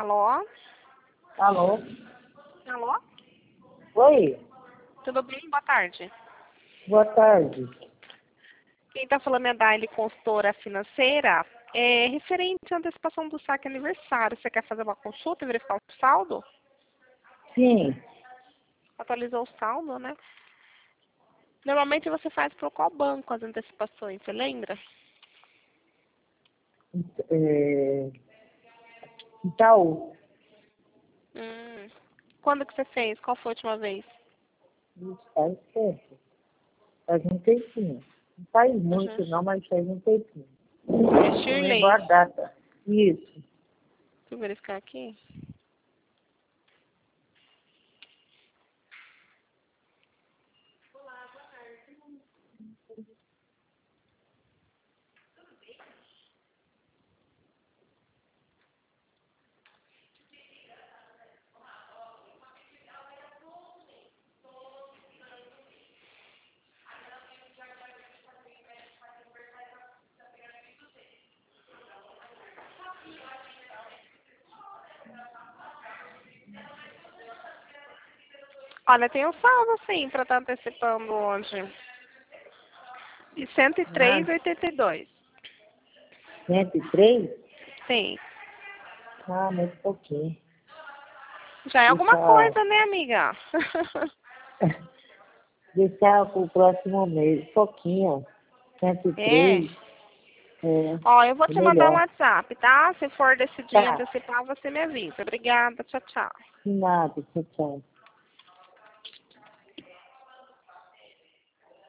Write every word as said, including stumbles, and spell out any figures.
Alô? Alô? Alô? Oi, Tudo bem? Boa tarde. boa tarde. Quem está falando é a Daile, consultora financeira. É referente à antecipação do saque aniversário. Você quer fazer uma consulta e verificar o saldo? Sim, Atualizou o saldo, né? Normalmente você faz por qual banco as antecipações, você lembra? é, Itaú. Hum. Quando que você fez? Qual foi a última vez? Isso faz tempo. Faz um tempinho. Não faz muito Uhum. não, mas faz um tempinho. É Não lembro a Shirley. data. Isso. Deixa eu verificar aqui. Olha, tem um saldo sim para estar antecipando hoje. De cento e três Ah, e oitenta e dois. cento e três? Sim. Ah, muito pouquinho. Já é alguma Deixa, coisa, né, amiga? deixar para o próximo mês. Pouquinho. cento e É. três. É, Ó, eu vou é te mandar um melhor. WhatsApp, tá? Se for decidir Tá. antecipar, você me avisa. Obrigada. Tchau, tchau. De nada, tchau, tchau.